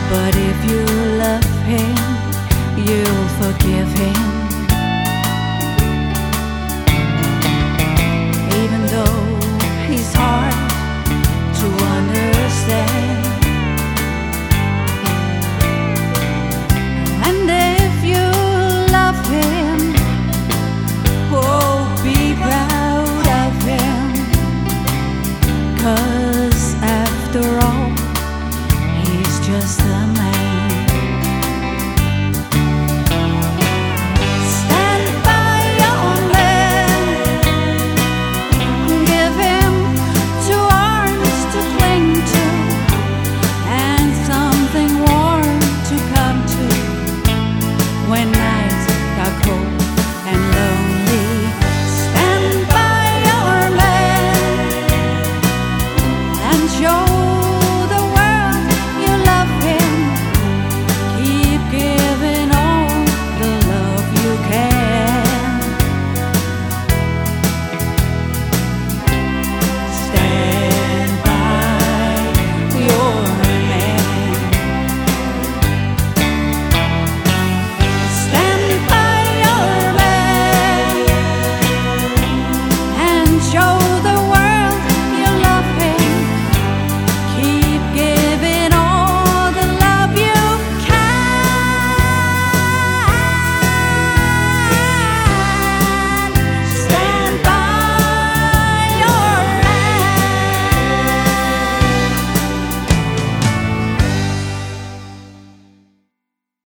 But if you love him, you'll forgive him. Even though he's hard to understand. And if you love him, oh, be proud of him. 'Cause after all, he's just a